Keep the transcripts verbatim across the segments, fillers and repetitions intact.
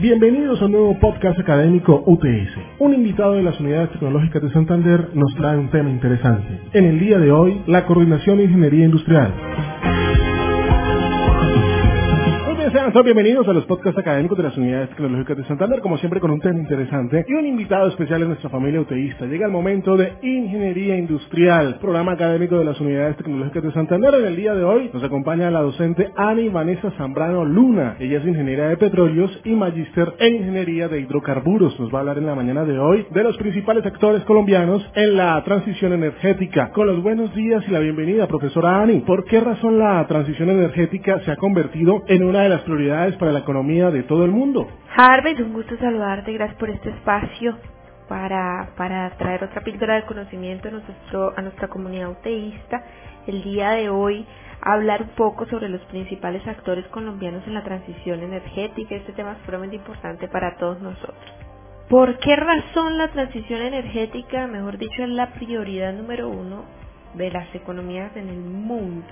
Bienvenidos a un nuevo podcast académico U T S. Un invitado de las Unidades Tecnológicas de Santander nos trae un tema interesante. En el día de hoy, la coordinación de ingeniería industrial. Sean todos bienvenidos a los podcasts académicos de las Unidades Tecnológicas de Santander, como siempre con un tema interesante y un invitado especial en nuestra familia uteísta. Llega el momento de Ingeniería Industrial, programa académico de las Unidades Tecnológicas de Santander. En el día de hoy nos acompaña la docente Ani Vanessa Zambrano Luna. Ella es ingeniera de petróleos y magíster en ingeniería de hidrocarburos. Nos va a hablar en la mañana de hoy de los principales actores colombianos en la transición energética. Con los buenos días y la bienvenida, profesora Ani. ¿Por qué razón la transición energética se ha convertido en una de las prioridades para la economía de todo el mundo? Harvey, un gusto saludarte, gracias por este espacio para, para traer otra píldora de conocimiento a, nuestro, a nuestra comunidad uteísta. El día de hoy hablar un poco sobre los principales actores colombianos en la transición energética. Este tema es sumamente importante para todos nosotros. ¿Por qué razón la transición energética, mejor dicho, es la prioridad número uno de las economías en el mundo?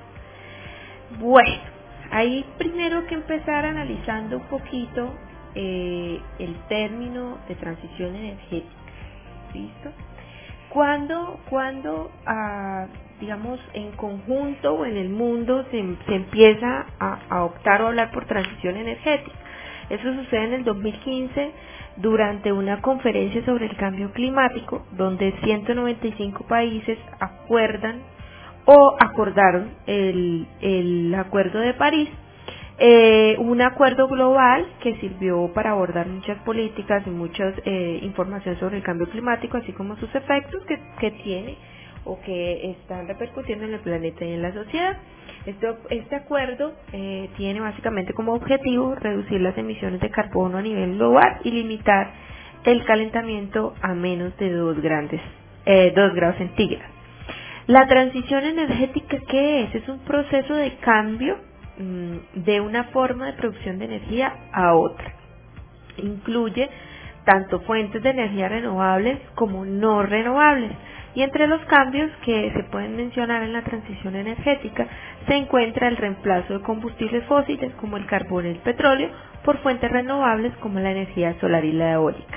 Bueno, hay primero que empezar analizando un poquito eh, el término de transición energética, ¿listo? Cuando, cuando ah, digamos, en conjunto o en el mundo se, se empieza a, a optar o hablar por transición energética. Eso sucede en el dos mil quince durante una conferencia sobre el cambio climático, donde ciento noventa y cinco países acuerdan o acordaron el, el Acuerdo de París, eh, un acuerdo global que sirvió para abordar muchas políticas y mucha eh, información sobre el cambio climático, así como sus efectos que, que tiene o que están repercutiendo en el planeta y en la sociedad. Este, este acuerdo eh, tiene básicamente como objetivo reducir las emisiones de carbono a nivel global y limitar el calentamiento a menos de dos grandes, eh, dos grados centígrados. La transición energética, ¿qué es? Es un proceso de cambio mmm, de una forma de producción de energía a otra. Incluye tanto fuentes de energía renovables como no renovables. Y entre los cambios que se pueden mencionar en la transición energética se encuentra el reemplazo de combustibles fósiles como el carbón y el petróleo por fuentes renovables como la energía solar y la eólica.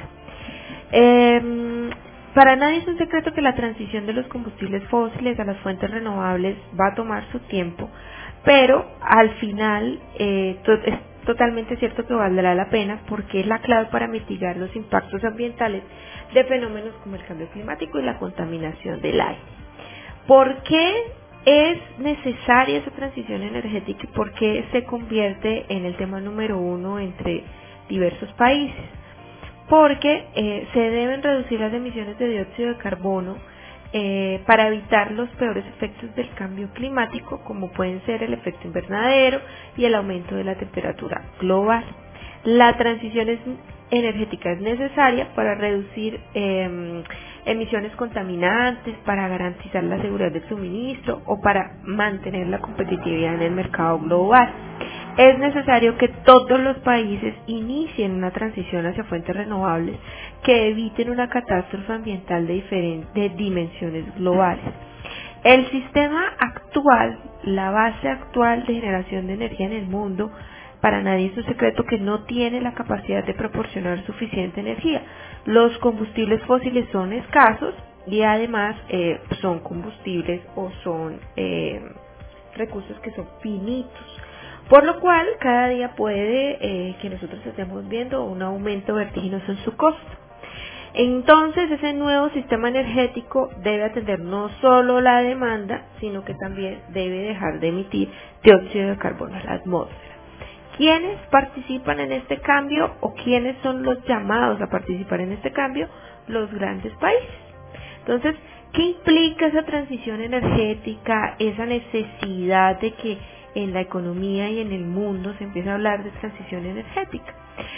Eh, Para nadie es un secreto que la transición de los combustibles fósiles a las fuentes renovables va a tomar su tiempo, pero al final eh, to- es totalmente cierto que valdrá la pena porque es la clave para mitigar los impactos ambientales de fenómenos como el cambio climático y la contaminación del aire. ¿Por qué es necesaria esa transición energética y por qué se convierte en el tema número uno entre diversos países? Porque eh, se deben reducir las emisiones de dióxido de carbono eh, para evitar los peores efectos del cambio climático, como pueden ser el efecto invernadero y el aumento de la temperatura global. La transición es, energética es necesaria para reducir eh, emisiones contaminantes, para garantizar la seguridad del suministro o para mantener la competitividad en el mercado global. Es necesario que todos los países inicien una transición hacia fuentes renovables que eviten una catástrofe ambiental de diferentes dimensiones globales. El sistema actual, la base actual de generación de energía en el mundo, para nadie es un secreto que no tiene la capacidad de proporcionar suficiente energía. Los combustibles fósiles son escasos y además eh, son combustibles o son eh, recursos que son finitos. Por lo cual, cada día puede eh, que nosotros estemos viendo un aumento vertiginoso en su costo. Entonces, ese nuevo sistema energético debe atender no solo la demanda, sino que también debe dejar de emitir dióxido de carbono a la atmósfera. ¿Quiénes participan en este cambio o quiénes son los llamados a participar en este cambio? Los grandes países. Entonces, ¿qué implica esa transición energética, esa necesidad de que en la economía y en el mundo se empieza a hablar de transición energética?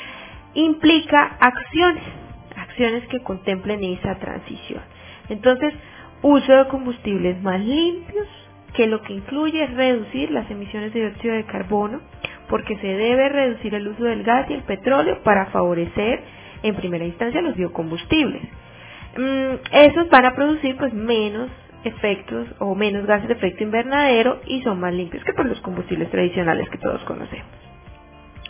Implica acciones, acciones que contemplen esa transición. Entonces, uso de combustibles más limpios, que lo que incluye es reducir las emisiones de dióxido de carbono, porque se debe reducir el uso del gas y el petróleo para favorecer en primera instancia los biocombustibles. Mm, esos van a producir pues menos efectos o menos gases de efecto invernadero y son más limpios que por los combustibles tradicionales que todos conocemos.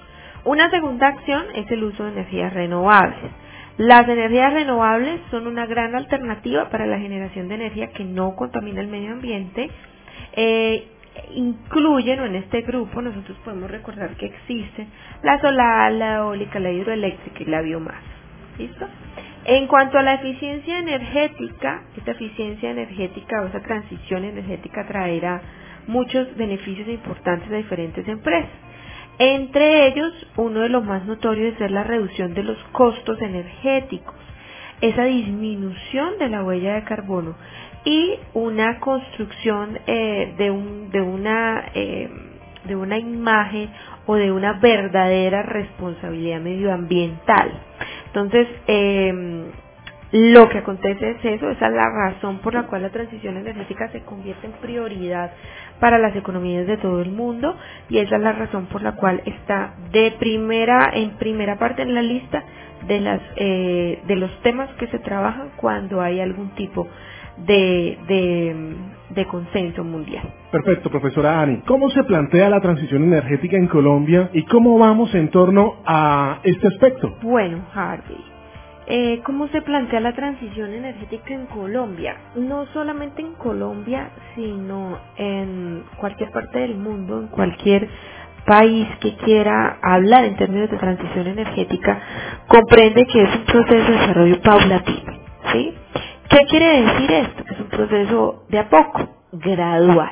Una segunda acción es el uso de energías renovables. Las energías renovables son una gran alternativa para la generación de energía que no contamina el medio ambiente. Eh, incluyen, o en este grupo nosotros podemos recordar que existen la solar, la eólica, la hidroeléctrica y la biomasa. ¿Listo? En cuanto a la eficiencia energética, esta eficiencia energética o esa transición energética traerá muchos beneficios importantes a diferentes empresas. Entre ellos, uno de los más notorios es la reducción de los costos energéticos, esa disminución de la huella de carbono y una construcción eh, de, un, de, una, eh, de una imagen o de una verdadera responsabilidad medioambiental. Entonces, eh, lo que acontece es eso, esa es la razón por la cual la transición energética se convierte en prioridad para las economías de todo el mundo, y esa es la razón por la cual está de primera en primera parte en la lista de las eh, de los temas que se trabajan cuando hay algún tipo de, de, de consenso mundial. Perfecto, profesora Ani. ¿Cómo se plantea la transición energética en Colombia y cómo vamos en torno a este aspecto? Bueno, Harvey, Eh, ¿cómo se plantea la transición energética en Colombia? No solamente en Colombia, sino en cualquier parte del mundo, en cualquier país que quiera hablar en términos de transición energética, comprende que es un proceso de desarrollo paulatino, ¿sí? ¿Qué quiere decir esto? Es un proceso de a poco, gradual.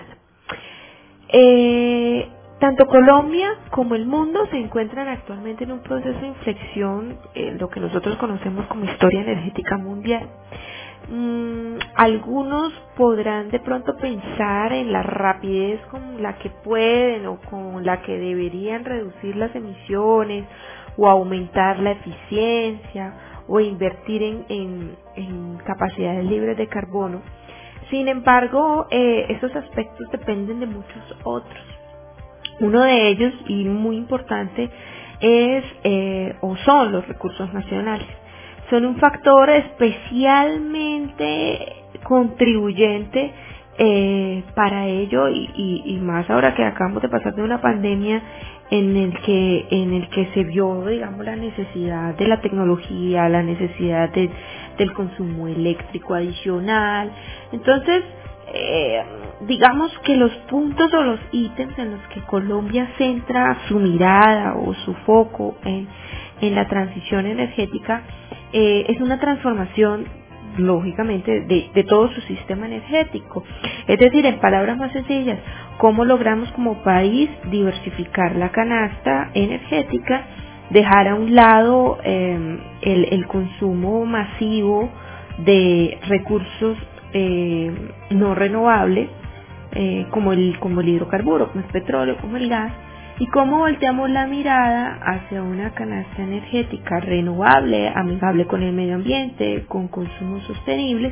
Eh, Tanto Colombia como el mundo se encuentran actualmente en un proceso de inflexión, eh, lo que nosotros conocemos como historia energética mundial. Mm, algunos podrán de pronto pensar en la rapidez con la que pueden o con la que deberían reducir las emisiones o aumentar la eficiencia o invertir en, en, en capacidades libres de carbono. Sin embargo, eh, estos aspectos dependen de muchos otros. Uno de ellos, y muy importante, es eh, o son los recursos nacionales. Son un factor especialmente contribuyente eh, para ello y, y, y más ahora que acabamos de pasar de una pandemia en el que en el que se vio, digamos, la necesidad de la tecnología, la necesidad de, del consumo eléctrico adicional. Entonces, Eh, digamos que los puntos o los ítems en los que Colombia centra su mirada o su foco en, en la transición energética eh, es una transformación lógicamente de, de todo su sistema energético. Es decir, en palabras más sencillas, cómo logramos como país diversificar la canasta energética, dejar a un lado eh, el, el consumo masivo de recursos Eh, no renovables eh, como el como el hidrocarburo, como el petróleo, como el gas, y cómo volteamos la mirada hacia una canasta energética renovable, amigable con el medio ambiente, con consumos sostenibles.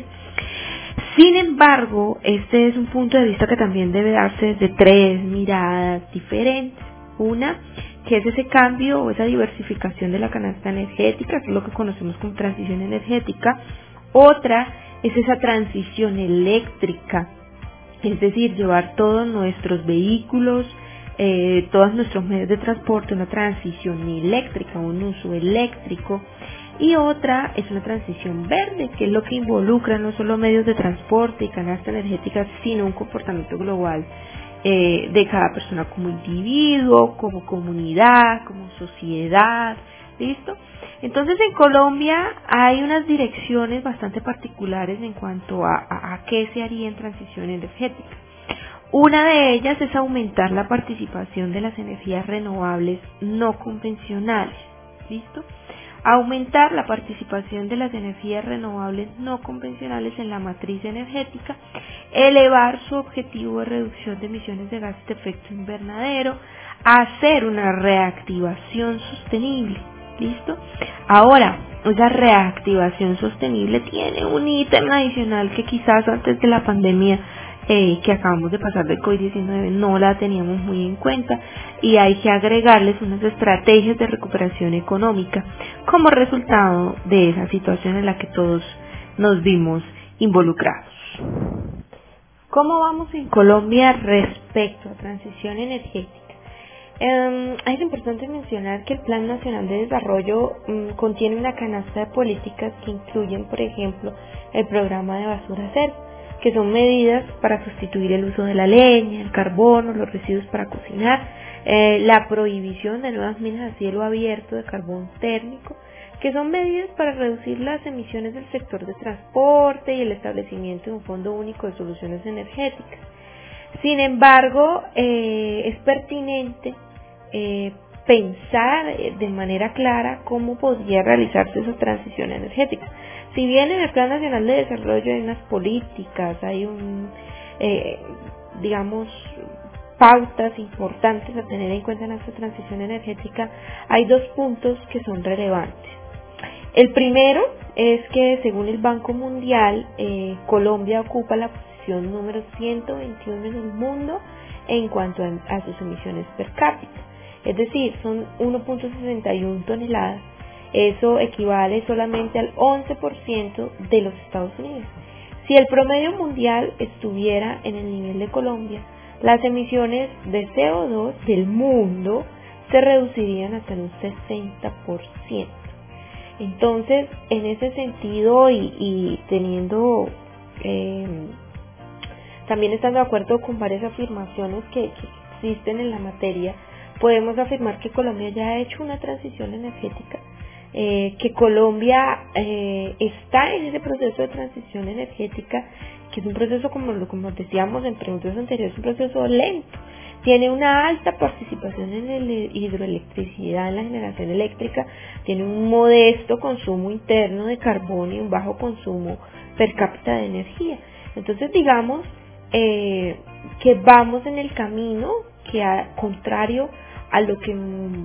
Sin embargo, este es un punto de vista que también debe darse desde tres miradas diferentes. Una, que es ese cambio o esa diversificación de la canasta energética, que es lo que conocemos como transición energética. Otra es esa transición eléctrica, es decir, llevar todos nuestros vehículos, eh, todos nuestros medios de transporte, una transición eléctrica, un uso eléctrico. Y otra es una transición verde, que es lo que involucra no solo medios de transporte y canasta energética, sino un comportamiento global eh, de cada persona como individuo, como comunidad, como sociedad. ¿Listo? Entonces, en Colombia hay unas direcciones bastante particulares en cuanto a, a, a qué se haría en transición energética. Una de ellas es aumentar la participación de las energías renovables no convencionales. ¿Listo? Aumentar la participación de las energías renovables no convencionales en la matriz energética, elevar su objetivo de reducción de emisiones de gases de efecto invernadero, hacer una reactivación sostenible. ¿Listo? Ahora, esa reactivación sostenible tiene un ítem adicional que quizás antes de la pandemia eh, que acabamos de pasar del COVID diecinueve no la teníamos muy en cuenta, y hay que agregarles unas estrategias de recuperación económica como resultado de esa situación en la que todos nos vimos involucrados. ¿Cómo vamos en Colombia respecto a transición energética? Eh, es importante mencionar que el Plan Nacional de Desarrollo um, contiene una canasta de políticas que incluyen, por ejemplo, el programa de basura cero, que son medidas para sustituir el uso de la leña, el carbono, los residuos para cocinar, eh, la prohibición de nuevas minas a cielo abierto de carbón térmico, que son medidas para reducir las emisiones del sector de transporte y el establecimiento de un fondo único de soluciones energéticas. Sin embargo, eh, es pertinente eh, pensar de manera clara cómo podría realizarse esa transición energética. Si bien en el Plan Nacional de Desarrollo hay unas políticas, hay un, eh, digamos, pautas importantes a tener en cuenta en esta transición energética, hay dos puntos que son relevantes. El primero es que, según el Banco Mundial, eh, Colombia ocupa la posición número ciento veintiuno en el mundo en cuanto a, a sus emisiones per cápita. Es decir, son uno punto sesenta y una toneladas. Eso equivale solamente al once por ciento de los Estados Unidos. Si el promedio mundial estuviera en el nivel de Colombia, las emisiones de C O dos del mundo se reducirían hasta en un sesenta por ciento. Entonces, en ese sentido y, y teniendo, eh, también estando de acuerdo con varias afirmaciones que, que existen en la materia, podemos afirmar que Colombia ya ha hecho una transición energética, eh, que Colombia eh, está en ese proceso de transición energética, que es un proceso, como, como decíamos en preguntas anteriores, un proceso lento. Tiene una alta participación en la hidroelectricidad, en la generación eléctrica, tiene un modesto consumo interno de carbono y un bajo consumo per cápita de energía. Entonces, digamos eh, que vamos en el camino que, a, contrario a lo que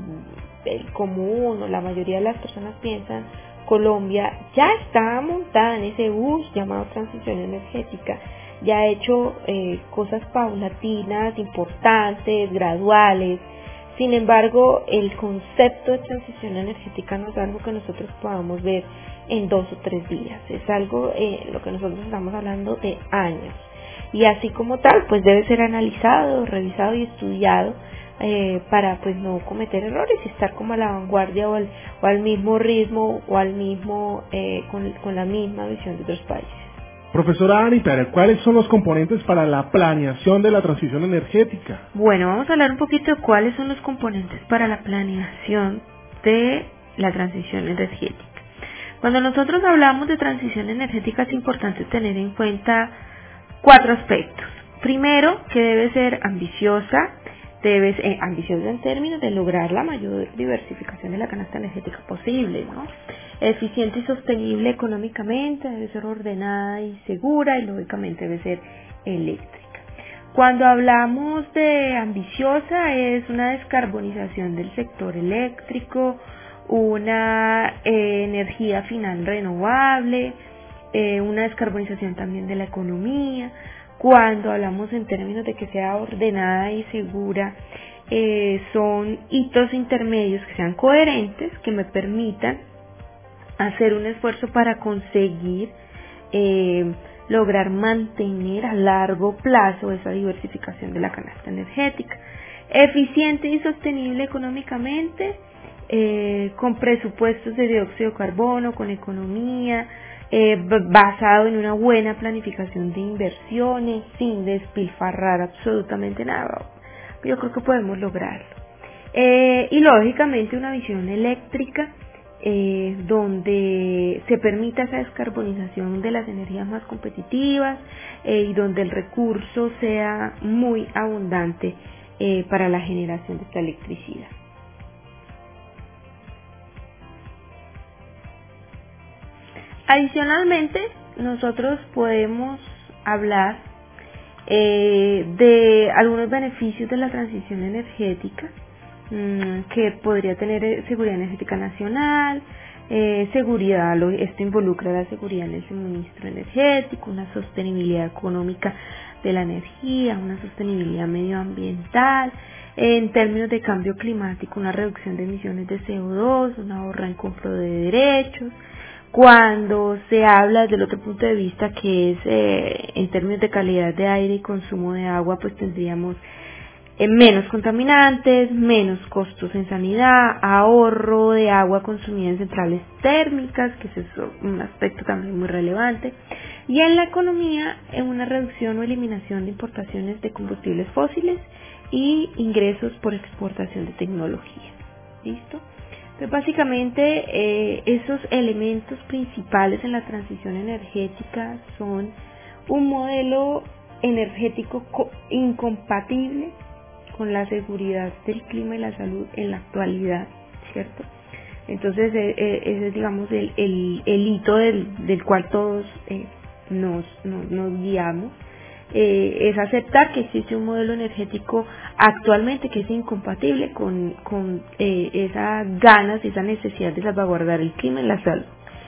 el común o la mayoría de las personas piensan, Colombia ya está montada en ese bus llamado transición energética. Ya ha hecho eh, cosas paulatinas, importantes, graduales. Sin embargo, el concepto de transición energética no es algo que nosotros podamos ver en dos o tres días. Es algo eh, lo que nosotros estamos hablando de años. Y así como tal, pues debe ser analizado, revisado y estudiado eh, para pues no cometer errores y estar como a la vanguardia o al, o al mismo ritmo o al mismo eh, con, con la misma visión de otros países. Profesora Ani Pérez, ¿cuáles son los componentes para la planeación de la transición energética? Bueno, vamos a hablar un poquito de cuáles son los componentes para la planeación de la transición energética. Cuando nosotros hablamos de transición energética es importante tener en cuenta cuatro aspectos. Primero, que debe ser ambiciosa, debe ser eh, ambiciosa en términos de lograr la mayor diversificación de la canasta energética posible, ¿no? Eficiente y sostenible económicamente, debe ser ordenada y segura y lógicamente debe ser eléctrica. Cuando hablamos de ambiciosa es una descarbonización del sector eléctrico, una eh, energía final renovable, eh, una descarbonización también de la economía. Cuando hablamos en términos de que sea ordenada y segura, eh, son hitos intermedios que sean coherentes, que me permitan hacer un esfuerzo para conseguir eh, lograr mantener a largo plazo esa diversificación de la canasta energética. Eficiente y sostenible económicamente, eh, con presupuestos de dióxido de carbono, con economía, eh, basado en una buena planificación de inversiones, sin despilfarrar absolutamente nada. Yo creo que podemos lograrlo. Eh, y lógicamente una visión eléctrica, Eh, donde se permita esa descarbonización de las energías más competitivas eh, y donde el recurso sea muy abundante eh, para la generación de esta electricidad. Adicionalmente, nosotros podemos hablar eh, de algunos beneficios de la transición energética, que podría tener seguridad energética nacional, eh, seguridad, esto involucra la seguridad en el suministro energético, una sostenibilidad económica de la energía, una sostenibilidad medioambiental, en términos de cambio climático, una reducción de emisiones de C O dos, un ahorro en compra de derechos. Cuando se habla desde el otro punto de vista, que es eh, en términos de calidad de aire y consumo de agua, pues tendríamos Eh, menos contaminantes, menos costos en sanidad, ahorro de agua consumida en centrales térmicas, que es eso, un aspecto también muy relevante, y en la economía, en una reducción o eliminación de importaciones de combustibles fósiles y ingresos por exportación de tecnología. ¿Listo? Entonces, básicamente, eh, esos elementos principales en la transición energética son un modelo energético co- incompatible con la seguridad del clima y la salud en la actualidad, ¿cierto? Entonces, eh, eh, ese es, digamos, el, el, el hito del, del cual todos eh, nos, nos, nos guiamos, eh, es aceptar que existe un modelo energético actualmente que es incompatible con, con eh, esas ganas y esa necesidad de salvaguardar el clima y la salud.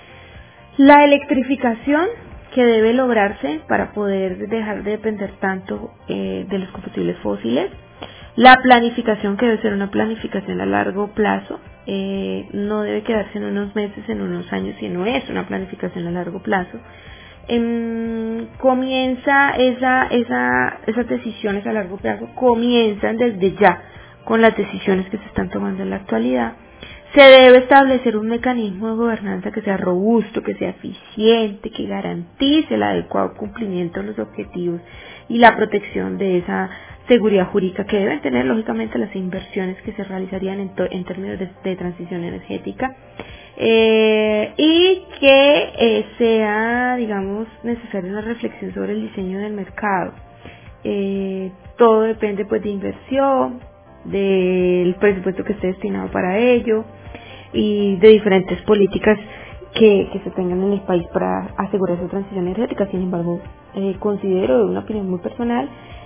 La electrificación que debe lograrse para poder dejar de depender tanto eh, de los combustibles fósiles. La planificación, que debe ser una planificación a largo plazo, eh, no debe quedarse en unos meses, en unos años, sino es una planificación a largo plazo. Eh, comienza esa, esa, esas decisiones a largo plazo, comienzan desde ya con las decisiones que se están tomando en la actualidad. Se debe establecer un mecanismo de gobernanza que sea robusto, que sea eficiente, que garantice el adecuado cumplimiento de los objetivos y la protección de esa seguridad jurídica que deben tener, lógicamente, las inversiones que se realizarían en, to- en términos de, de transición energética, eh, y que eh, sea, digamos, necesaria una reflexión sobre el diseño del mercado. Eh, todo depende, pues, de inversión, del presupuesto que esté destinado para ello y de diferentes políticas que, que se tengan en el país para asegurar esa transición energética. Sin embargo, eh, considero, de una opinión muy personal,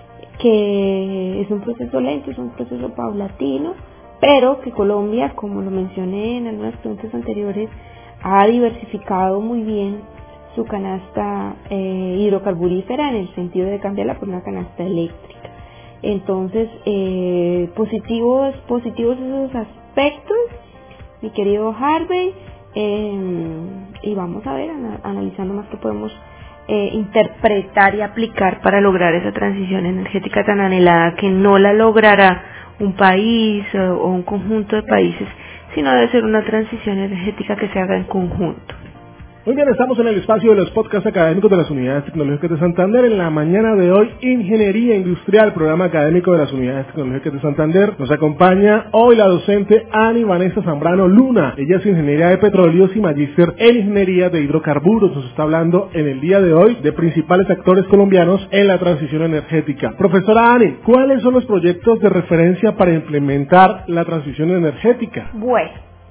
que es un proceso lento, es un proceso paulatino, pero que Colombia, como lo mencioné en algunas preguntas anteriores, ha diversificado muy bien su canasta eh, hidrocarburífera, en el sentido de cambiarla por una canasta eléctrica. Entonces, eh, positivos, positivos esos aspectos, mi querido Harvey, eh, y vamos a ver, ana, analizando más que podemos eh, interpretar y aplicar para lograr esa transición energética tan anhelada, que no la logrará un país o, o un conjunto de países, sino debe ser una transición energética que se haga en conjunto. Muy bien, estamos en el espacio de los podcasts académicos de las Unidades Tecnológicas de Santander. En la mañana de hoy, Ingeniería Industrial, programa académico de las Unidades Tecnológicas de Santander. Nos acompaña hoy la docente Ani Vanessa Zambrano Luna. Ella es ingeniera de petróleos y magíster en ingeniería de hidrocarburos. Nos está hablando en el día de hoy de principales actores colombianos en la transición energética. Profesora Ani, ¿cuáles son los proyectos de referencia para implementar la transición energética? Bueno,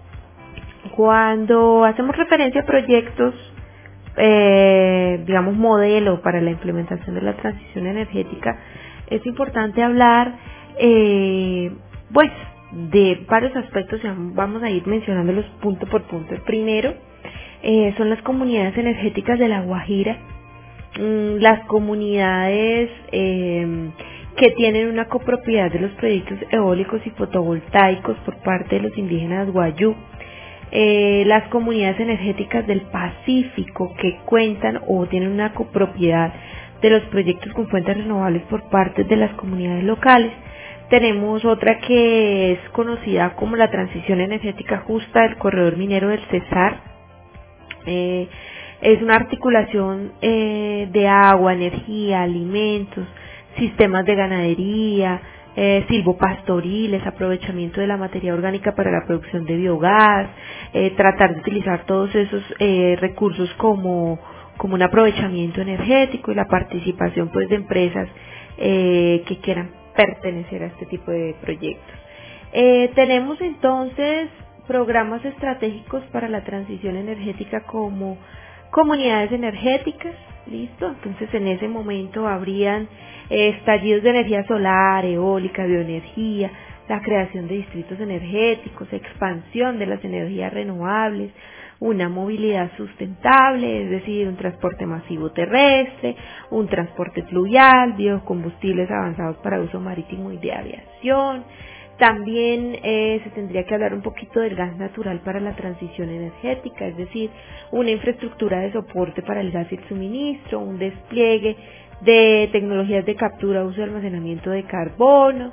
cuando hacemos referencia a proyectos, eh, digamos, modelo para la implementación de la transición energética, es importante hablar, eh, pues, de varios aspectos. Vamos a ir mencionándolos punto por punto. El primero eh, son las comunidades energéticas de La Guajira, mm, las comunidades eh, que tienen una copropiedad de los proyectos eólicos y fotovoltaicos por parte de los indígenas Guayú. Eh, las comunidades energéticas del Pacífico, que cuentan o tienen una copropiedad de los proyectos con fuentes renovables por parte de las comunidades locales. Tenemos otra que es conocida como la transición energética justa del corredor minero del Cesar. Eh, es una articulación eh, de agua, energía, alimentos, sistemas de ganadería, Eh, silvopastoriles, aprovechamiento de la materia orgánica para la producción de biogás, eh, tratar de utilizar todos esos eh, recursos como, como un aprovechamiento energético, y la participación, pues, de empresas eh, que quieran pertenecer a este tipo de proyectos. Eh, tenemos entonces programas estratégicos para la transición energética como comunidades energéticas, ¿listo? Entonces, en ese momento habrían eh, estallidos de energía solar, eólica, bioenergía, la creación de distritos energéticos, expansión de las energías renovables, una movilidad sustentable, es decir, un transporte masivo terrestre, un transporte fluvial, biocombustibles avanzados para uso marítimo y de aviación. También eh, se tendría que hablar un poquito del gas natural para la transición energética, es decir, una infraestructura de soporte para el gas y el suministro, un despliegue de tecnologías de captura, uso y almacenamiento de carbono,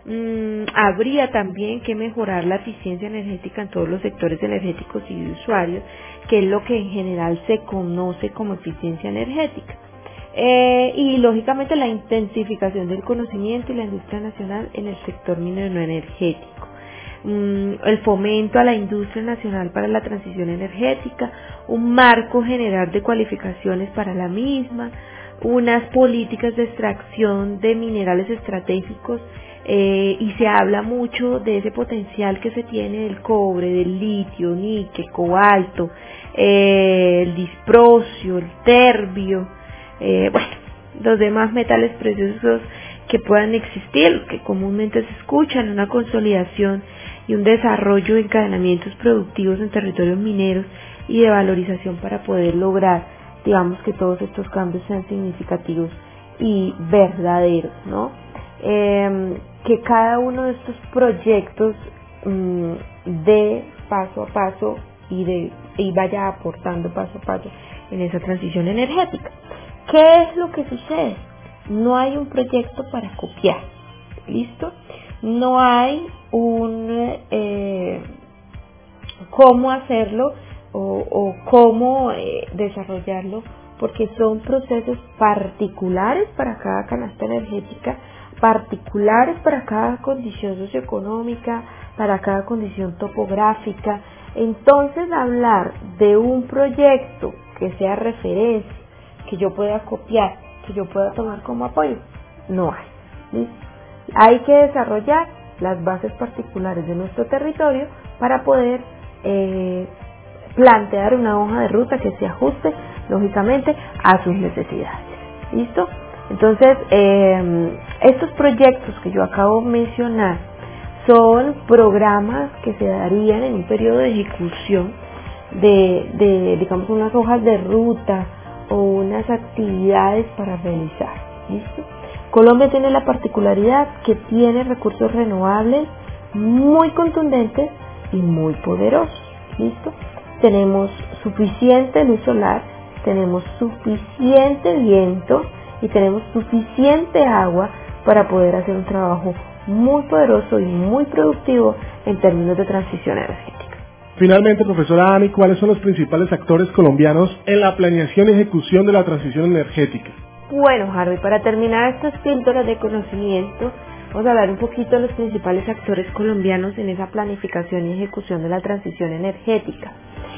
Mm, habría también que mejorar la eficiencia energética en todos los sectores energéticos y de usuarios, que es lo que en general se conoce como eficiencia energética. Eh, y lógicamente la intensificación del conocimiento y la industria nacional en el sector minero energético. Mm, el fomento a la industria nacional para la transición energética, un marco general de cualificaciones para la misma, unas políticas de extracción de minerales estratégicos, eh, y se habla mucho de ese potencial que se tiene del cobre, del litio, níquel, cobalto, eh, el disprosio, el terbio, eh, bueno, los demás metales preciosos que puedan existir, que comúnmente se escuchan, una consolidación y un desarrollo de encadenamientos productivos en territorios mineros y de valorización para poder lograr, digamos, que todos estos cambios sean significativos y verdaderos, ¿no? Eh, que cada uno de estos proyectos mmm, dé paso a paso y, de, y vaya aportando paso a paso en esa transición energética. ¿Qué es lo que sucede? No hay un proyecto para copiar, ¿listo? No hay un eh, cómo hacerlo o, o cómo eh, desarrollarlo, porque son procesos particulares para cada canasta energética, particulares para cada condición socioeconómica, para cada condición topográfica. Entonces, hablar de un proyecto que sea referencia, que yo pueda copiar, que yo pueda tomar como apoyo, no hay. ¿Listo? Hay que desarrollar las bases particulares de nuestro territorio para poder eh, plantear una hoja de ruta que se ajuste, lógicamente, a sus necesidades. ¿Listo? Entonces, eh, estos proyectos que yo acabo de mencionar son programas que se darían en un periodo de ejecución de, de digamos, unas hojas de ruta o unas actividades para realizar. ¿Listo? Colombia tiene la particularidad que tiene recursos renovables muy contundentes y muy poderosos. ¿Listo? Tenemos suficiente luz solar, tenemos suficiente viento y tenemos suficiente agua para poder hacer un trabajo muy poderoso y muy productivo en términos de transición energética. Finalmente, profesora Ani, ¿cuáles son los principales actores colombianos en la planeación y ejecución de la transición energética? Bueno, Harvey, para terminar estas píldoras de conocimiento, vamos a hablar un poquito de los principales actores colombianos en esa planificación y ejecución de la transición energética.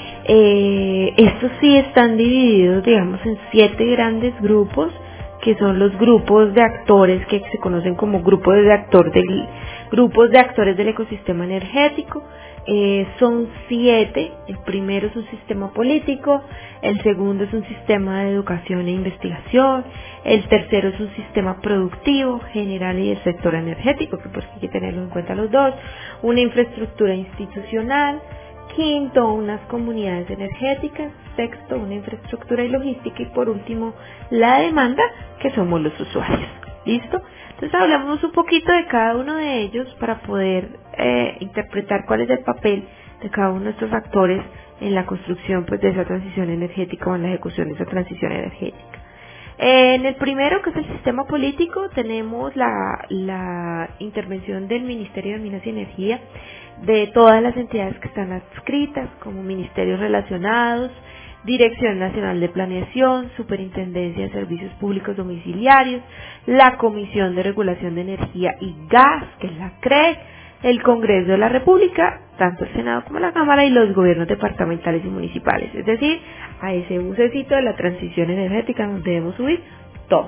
Eh, estos sí están divididos, digamos, en siete grandes grupos, que son los grupos de actores que se conocen como grupos de actor del, grupos de actores del ecosistema energético. Eh, son siete. El primero es un sistema político, el segundo es un sistema de educación e investigación, el tercero es un sistema productivo general y del sector energético, que pues hay que tenerlo en cuenta los dos, una infraestructura institucional, quinto, unas comunidades energéticas, sexto, una infraestructura y logística, y por último, la demanda, que somos los usuarios. ¿Listo? Entonces hablamos un poquito de cada uno de ellos para poder eh, interpretar cuál es el papel de cada uno de estos actores en la construcción, pues, de esa transición energética o en la ejecución de esa transición energética. Eh, en el primero, que es el sistema político, tenemos la, la intervención del Ministerio de Minas y Energía, de todas las entidades que están adscritas, como ministerios relacionados, Dirección Nacional de Planeación, Superintendencia de Servicios Públicos Domiciliarios, la Comisión de Regulación de Energía y Gas, que es la C R E G, el Congreso de la República, tanto el Senado como la Cámara, y los gobiernos departamentales y municipales. Es decir, a ese bucecito de la transición energética nos debemos subir todos.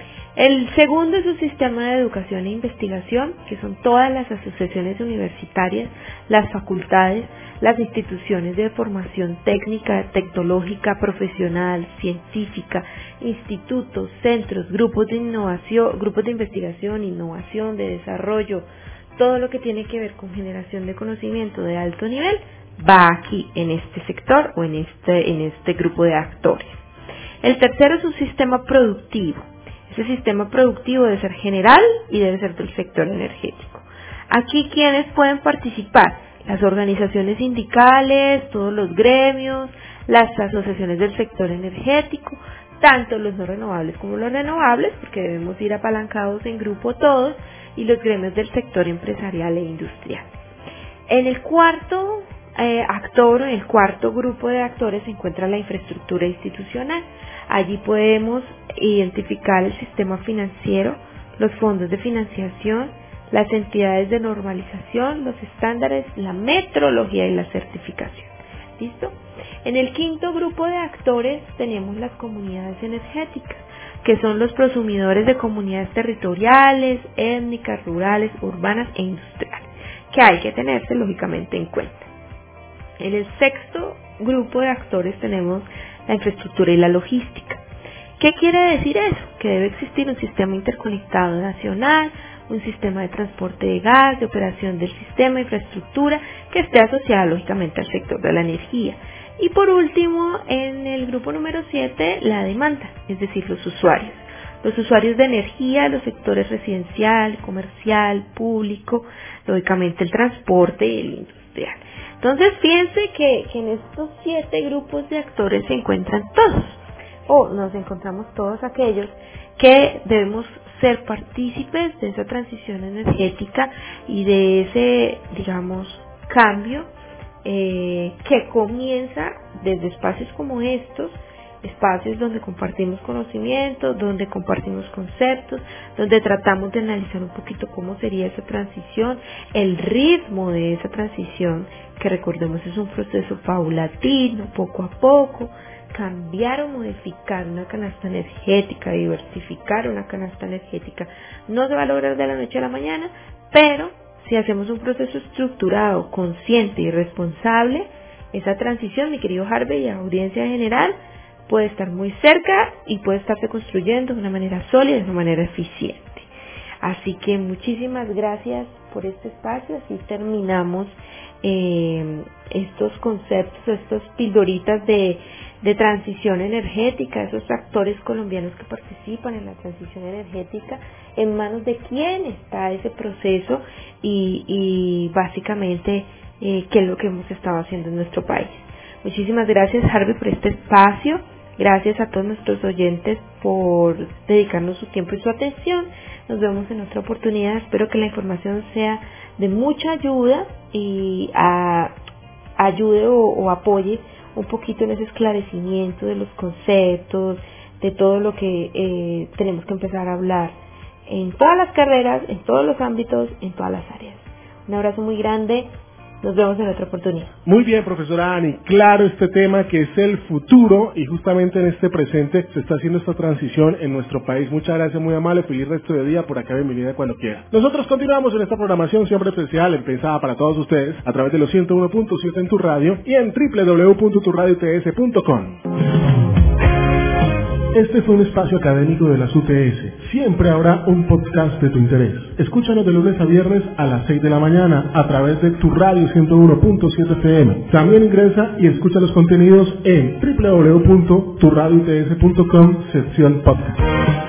El segundo es un sistema de educación e investigación, que son todas las asociaciones universitarias, las facultades, las instituciones de formación técnica, tecnológica, profesional, científica, institutos, centros, grupos de innovación, grupos de investigación, innovación, de desarrollo, todo lo que tiene que ver con generación de conocimiento de alto nivel va aquí en este sector o en este, en este grupo de actores. El tercero es un sistema productivo. Ese sistema productivo debe ser general y debe ser del sector energético. Aquí, ¿quiénes pueden participar? Las organizaciones sindicales, todos los gremios, las asociaciones del sector energético, tanto los no renovables como los renovables, porque debemos ir apalancados en grupo todos, y los gremios del sector empresarial e industrial. En el cuarto eh, actor, en el cuarto grupo de actores se encuentra la infraestructura institucional. Allí podemos identificar el sistema financiero, los fondos de financiación, las entidades de normalización, los estándares, la metrología y la certificación. ¿Listo? En el quinto grupo de actores tenemos las comunidades energéticas, que son los prosumidores de comunidades territoriales, étnicas, rurales, urbanas e industriales, que hay que tenerse lógicamente en cuenta. En el sexto grupo de actores tenemos la infraestructura y la logística. ¿Qué quiere decir eso? Que debe existir un sistema interconectado nacional, un sistema de transporte de gas, de operación del sistema, infraestructura, que esté asociada lógicamente al sector de la energía. Y por último, en el grupo número siete, la demanda, es decir, los usuarios. Los usuarios de energía, los sectores residencial, comercial, público, lógicamente el transporte y el industrial. Entonces, fíjense que, que en estos siete grupos de actores se encuentran todos, o nos encontramos todos aquellos que debemos ser partícipes de esa transición energética y de ese, digamos, cambio eh, que comienza desde espacios como estos, espacios donde compartimos conocimientos, donde compartimos conceptos, donde tratamos de analizar un poquito cómo sería esa transición, el ritmo de esa transición, que recordemos es un proceso paulatino, poco a poco. Cambiar o modificar una canasta energética, diversificar una canasta energética, no se va a lograr de la noche a la mañana, pero si hacemos un proceso estructurado, consciente y responsable, esa transición, mi querido Harvey y audiencia general, puede estar muy cerca y puede estarse construyendo de una manera sólida, de una manera eficiente. Así que muchísimas gracias por este espacio, así terminamos eh, estos conceptos, estas pildoritas de de transición energética, esos actores colombianos que participan en la transición energética, en manos de quién está ese proceso y, y básicamente eh, qué es lo que hemos estado haciendo en nuestro país. Muchísimas gracias, Harvey, por este espacio. Gracias a todos nuestros oyentes por dedicarnos su tiempo y su atención. Nos vemos en otra oportunidad. Espero que la información sea de mucha ayuda y a, ayude o, o apoye un poquito en ese esclarecimiento de los conceptos, de todo lo que eh, tenemos que empezar a hablar en todas las carreras, en todos los ámbitos, en todas las áreas. Un abrazo muy grande, nos vemos en otra oportunidad. Muy bien, profesora Ani, claro este tema que es el futuro y justamente en este presente se está haciendo esta transición en nuestro país. Muchas gracias, muy amable, feliz resto de día, por acá bienvenida cuando quiera. Nosotros continuamos en esta programación siempre especial, pensada para todos ustedes, a través de los ciento uno punto siete en tu radio y en doble u doble u doble u punto tu radio t s punto com. Este fue un espacio académico de las U T S. Siempre habrá un podcast de tu interés. Escúchanos de lunes a viernes a las seis de la mañana a través de tu radio ciento uno punto siete F M. También ingresa y escucha los contenidos en doble u doble u doble u punto tu radio t s punto com, sección podcast.